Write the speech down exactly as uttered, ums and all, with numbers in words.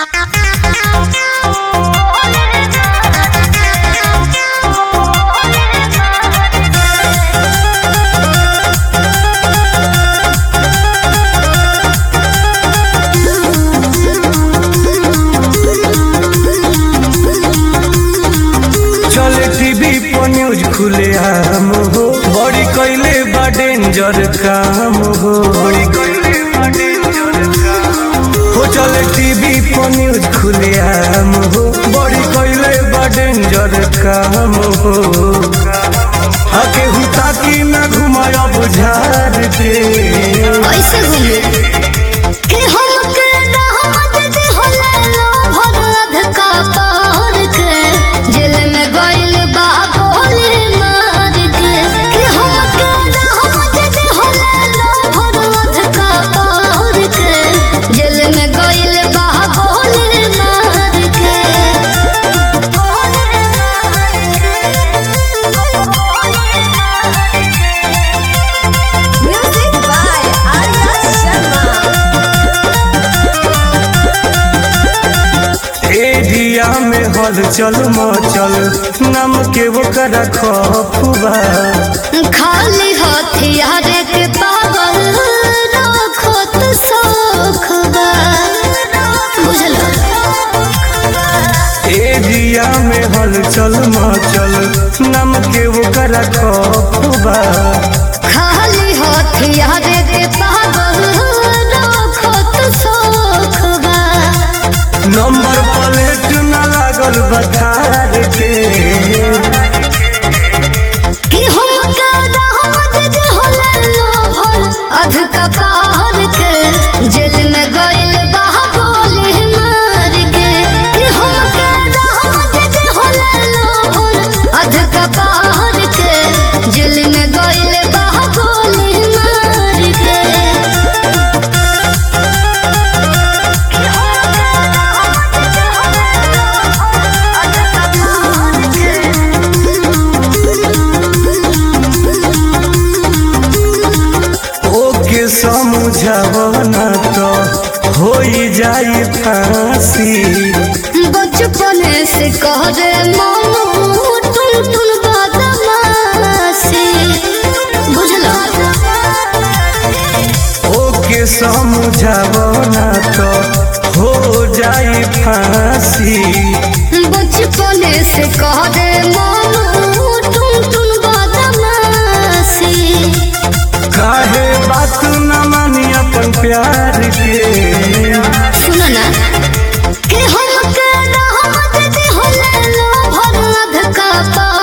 news खुले आम हो बड़ी कैले बा डेंजर काम हो बड़ी कैले बा डेंजर काम हो चले टीवी पर न्यूज खुले आम हो बड़ी कैले बा डेंजर काम हो आके हुता की ना घुमाया बुझार दे ऐसे घूमे के हम के रहमत दे होला लो भरद का पार के जेल में गइल बा गोली मार के के हम के रहमत दे होला लो भरद का पार के जेल में गइल बा गोली मार के music by Arya Sharma area में हलचल मचल नाम के वो करा खफुबा खाली हथियार के पावर रखत सखबा बुझलो एरिया में हलचल मचल नाम के वो करा खफुबा खाली हथियार के पावर रखत सखबा नंबर प्लेट न लागल बखार के कि हम के रहमत दे होला लोभर अध कपार के जेल में गइल बा गोली मार के कि हम के रहमत दे होला लोभर अध कपार के जेल में गइल बा गोली मार के ओके समझावना तो हो जाई फांसी बचपन से कह रे मानो टुन टुन बदमाशी बुझलो ओके समझावना तो हो जाई फांसी बचपन से कह रे मानो टुन टुन बदमाशी काहे बात न मानी अपन प्यार के सुनो ना के हम के रहमत दे होला लो भरद का